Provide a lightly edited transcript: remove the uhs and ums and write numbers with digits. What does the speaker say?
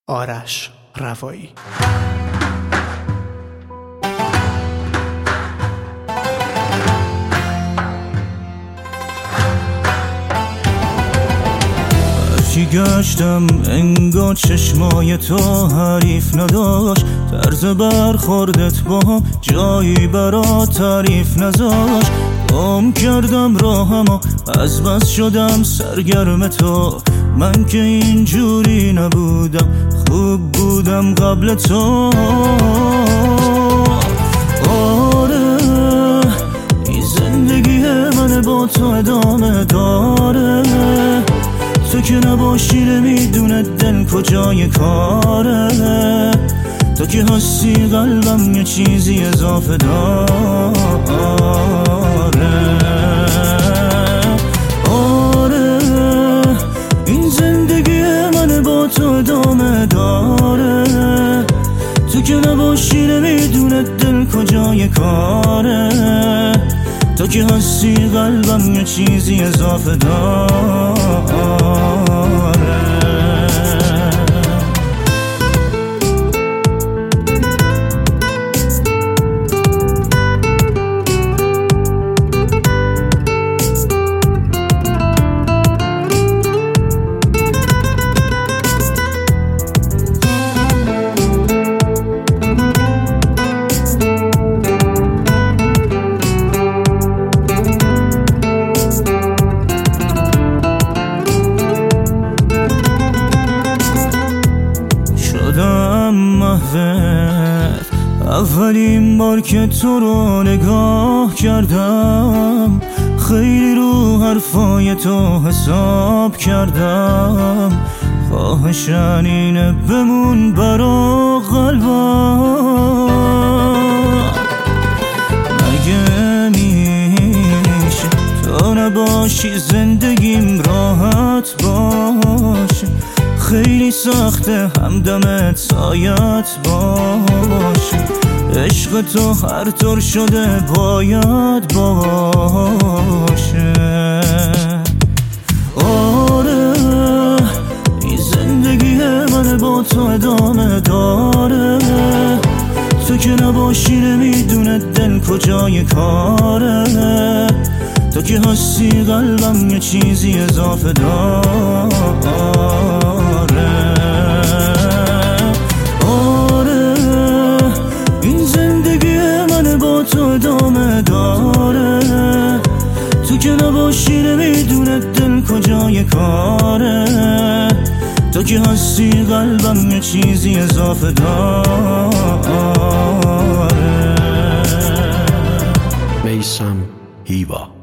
آرش روایی. هرچی گشتم انگار چشمای تو حریف نداشت، طرز برخوردت با هم جایی برا تعریف نذاشت. گم کردم راهم و از بس شدم سرگرم تو، من که اینجوری نبودم، خوب بودم قبل تو. آره این زندگی من با تو ادامه داره، تو که نباشی نمیدونه دل کجای کاره، تو که هستی قلبم یه چیزی اضافه داره. آره این زندگی من با تو ادامه داره، تو که نباشی نمیدونه دل کجای کاره، تو که هستی قلبم یه چیزی اضافه داره. اولین بار که تو رو نگاه کردم، خیلی رو حرفای تو حساب کردم. خواهشن اینه بمون برا قلبم، مگه میشه تو نباشی زندگیم راحت باشه؟ خیلی سخته همدمت سایت باشه، عشق تو هر طور شده باید باشه. آره این زندگی من با تو ادامه داره، تو که نباشی نمیدونه دل کجای کاره، تو که هستی قلبم یه چیزی اضافه داره. آره این زندگی من با تو ادامه داره، تو که نباشی نمیدونه دل کجای کاره، تو که هستی قلبم یه چیزی اضافه داره. میثم هیوا.